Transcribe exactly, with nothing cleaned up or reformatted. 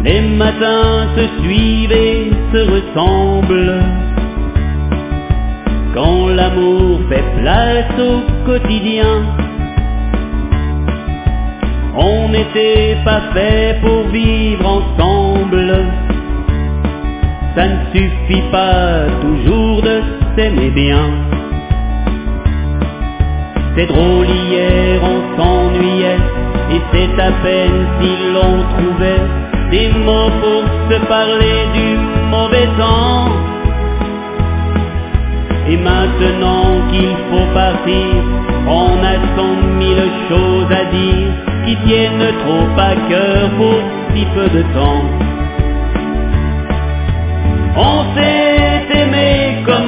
Les matins se suivent et se ressemblent. Quand l'amour fait place au quotidien, on n'était pas fait pour vivre ensemble. Ça ne suffit pas toujours de s'aimer bien. C'est drôle, hier on s'ennuyait, et c'est à peine si l'on trouvait des mots pour se parler du mauvais temps. Et maintenant qu'il faut partir, on a cent mille choses à dire qui tiennent trop à cœur pour si peu de temps. On sait